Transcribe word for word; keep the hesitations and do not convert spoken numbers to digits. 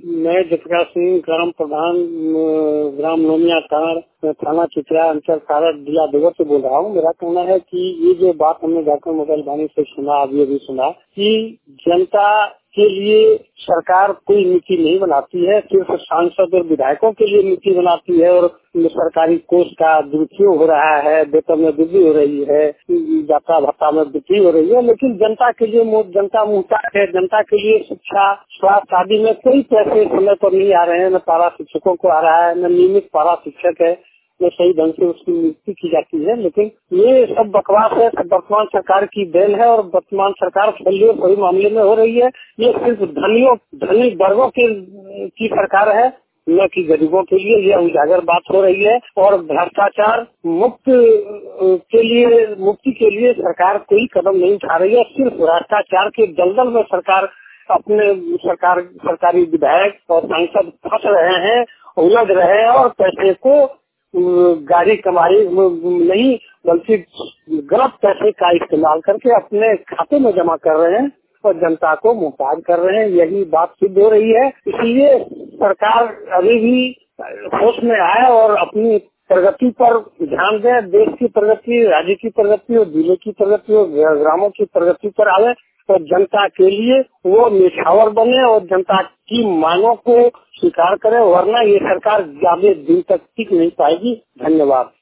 मैं जफरा सिंह, ग्राम प्रधान, ग्राम लोनिया कांड, थाना चित्रा, अंचल सारा जिला देवर से बोल रहा हूँ। मेरा कहना है कि ये जो बात हमने डॉक्टर मोबाइल वाणी से सुना, अभी अभी सुना कि जनता के लिए सरकार कोई नीति नहीं बनाती है, सिर्फ सांसद और विधायकों के लिए नीति बनाती है। और सरकारी कोष का दुरुपयोग हो रहा है, वेतन में वृद्धि हो रही है, यात्रा भत्ता में वृद्धि हो रही है, लेकिन जनता के लिए जनता मुहताज है। जनता के लिए शिक्षा, स्वास्थ्य आदि में कोई पैसे समय पर नहीं आ रहे हैं। न पारा शिक्षकों को आ रहा है, न नियमित पारा शिक्षक है, न सही ढंग से उसकी नियुक्ति की जाती है। लेकिन ये सब बकवास है, सब वर्तमान सरकार की देन है और वर्तमान सरकार फैलियर सही मामले में हो रही है। ये सिर्फ धनियों धनी वर्गों के की सरकार है, न कि गरीबों के लिए। ये उजागर बात हो रही है और भ्रष्टाचार मुक्त के लिए मुक्ति के लिए सरकार कोई कदम नहीं उठा रही है। सिर्फ भ्रष्टाचार के दलदल में सरकार अपने सरकार सरकारी विधायक और सांसद फंस रहे हैं, उलझ रहे हैं और पैसे को गाड़ी कमाई नहीं बल्कि गलत पैसे का इस्तेमाल करके अपने खाते में जमा कर रहे हैं और जनता को मुहताज कर रहे हैं। यही बात सिद्ध हो रही है। इसलिए सरकार अभी भी होश में आए और अपनी प्रगति पर ध्यान दे। देश की प्रगति, राज्य की प्रगति और जिले की प्रगति और ग्रामों की प्रगति पर आवे और जनता के लिए वो निछावर बने और जनता की मांगों को स्वीकार करे, वरना ये सरकार ज्यादा दिन तक टिक नहीं पाएगी। धन्यवाद।